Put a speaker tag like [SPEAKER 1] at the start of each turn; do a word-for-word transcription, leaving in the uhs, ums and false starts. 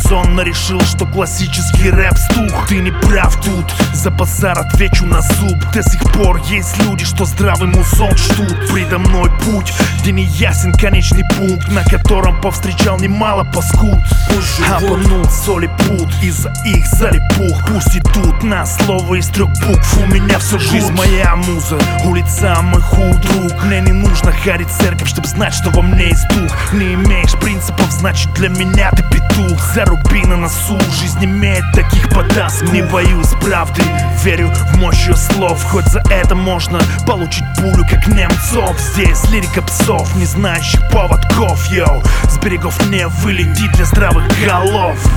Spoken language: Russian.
[SPEAKER 1] резонно решил, что классический рэп стух. Ты не прав тут, за базар отвечу на зуб. До сих пор есть люди, что здравый музон ждут. Предо мной путь, где не ясен конечный пункт, на котором повстречал немало паскуд. Обманут соли пут из-за их залипух. Пусть идут на слово из трех букв. У меня всю жизнь моя муза, улица мой худруг. Мне не нужно ходить в церковь, чтобы знать, что во мне есть дух. Не имеешь принципов, значит для меня ты петух. Заруби на носу, жизнь имеет таких подаск. Не боюсь правды, верю в мощь ее слов. Хоть за это можно получить пулю, как Немцов. Здесь лирика псов, не знающих поводков. Йоу, с берегов не вылетит для здравых голов.